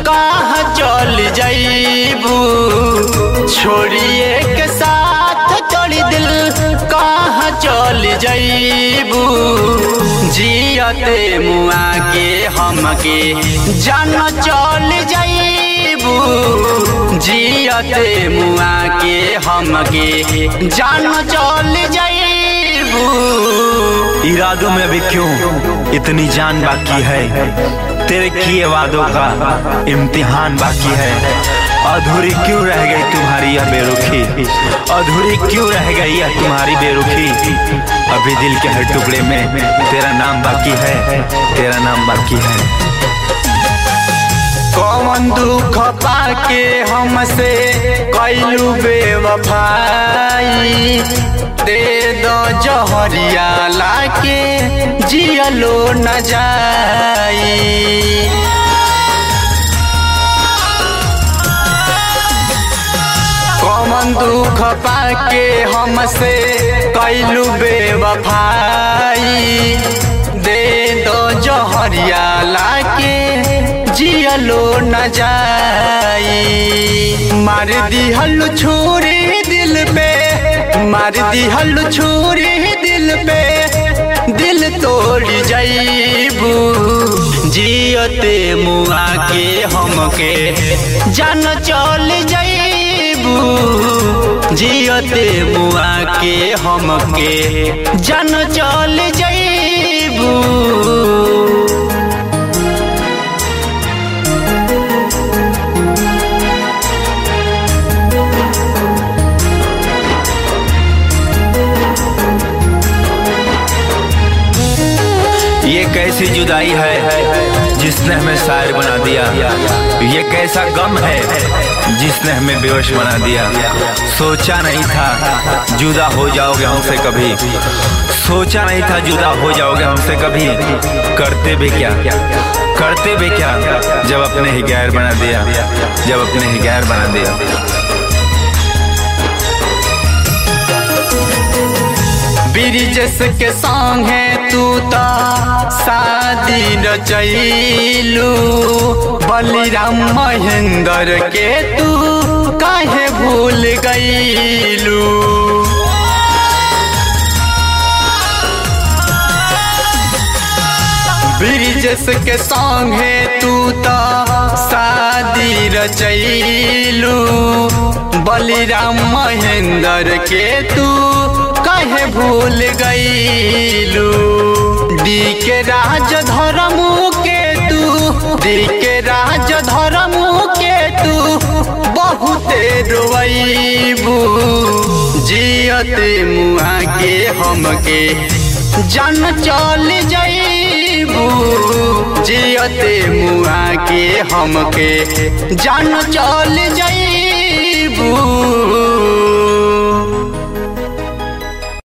कहाँ चल जाइबू, छोड़िए के साथ तोड़ी दिल कहाँ चल जाइबू। जियते मुआ के हमके जान चल जाइबू, जियते मुआ के हमके जान चल जाइबू। इरादों में अभी क्यों इतनी जान बाकी है, तेरे किए वादों का इम्तिहान बाकी है। अधूरी क्यों रह गई तुम्हारी यह बेरुखी, अधूरी क्यों रह गई यह तुम्हारी बेरुखी। अभी दिल के हर टुकड़े में तेरा नाम बाकी है, तेरा नाम बाकी है। कौन दुख पाके हमसे कैलू बेवफाई, दे दो जहरिया लाके जियलो न जाई। कौन दुख पाके हमसे कैलू बेवफाई, दे दो जहरिया लाके जियलो न जाई। मार दिहल छुरी दिल पे, मार दिहल छुरी दिल पे, दिल तोड़ जाइबू। जियते मुआ के हमके जान चल जाइबू, जियते मुआ के हमके जान चल जाइबू। ये कैसी जुदाई है जिसने हमें शायर बना दिया, ये कैसा गम है जिसने हमें बेहोश बना दिया। सोचा नहीं था जुदा हो जाओगे हमसे कभी, सोचा नहीं था जुदा हो जाओगे हमसे कभी। करते भी क्या, करते भी क्या जब अपने ही गैर बना दिया, जब अपने ही गैर बना दिया। ब्रिजेश के संग है तू ता शादी रचैलू, बलिराम महेंद्र के तू काहे भूल गईलू। ब्रिजेश के संग है तू ता शादी रचैलू, बलिराम महेंद्र के तू काहे भूल गईलू। डी के राज धर्म के तू, डी के राज धर्म के तू बहुते रोइबू। जियते मुआ के हमके जान चल जाइबू, जियते मुआ के हमके जान चल जाइबू।